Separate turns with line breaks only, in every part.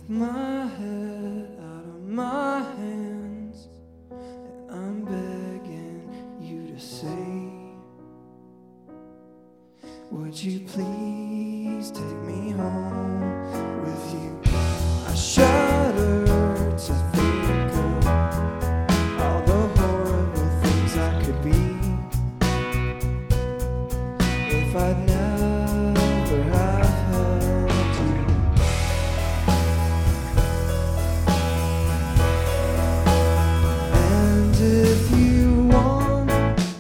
Take my head out of my hands, and I'm begging you to say, would you please take me home with you? I shudder to think of all the horrible things I could be if I'd never have held you. And if you want,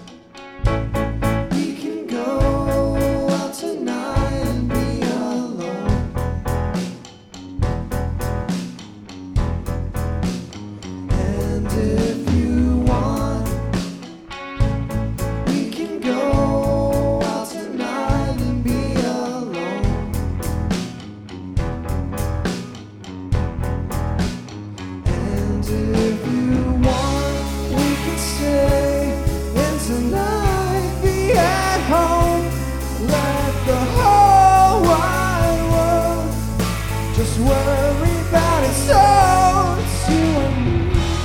we can go out tonight and be alone. And if you want, we can go out tonight and be alone. And if you want, we can stay in tonight, be at home. Let the whole wide world just worry about its own. It's you and me.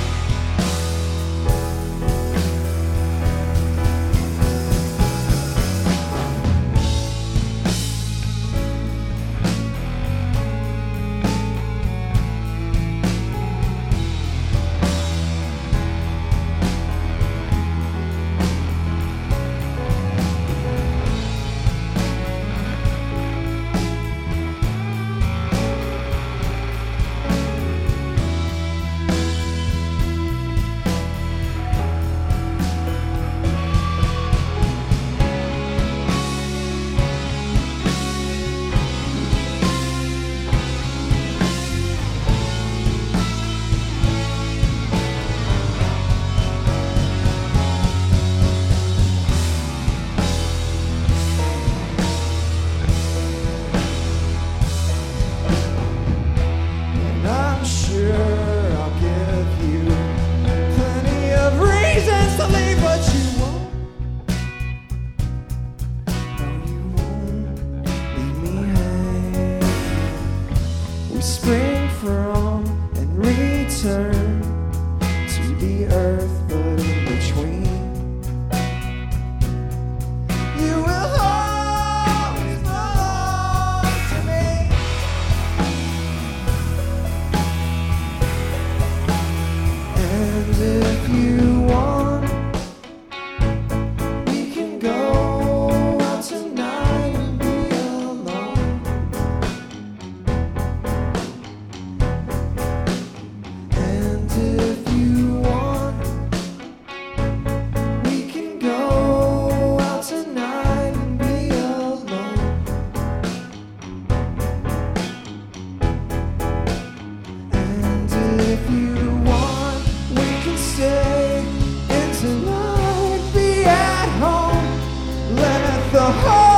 And I'm sure I'll give you plenty of reasons to leave, but you won't. No, you won't leave me hanging. We spring from and return to the earth, but in between, you will always belong to me. And if you want, we can go out tonight and be alone. And if you want, we can go out tonight and be alone. And if you want, we can stay in tonight, be at home. Let the whole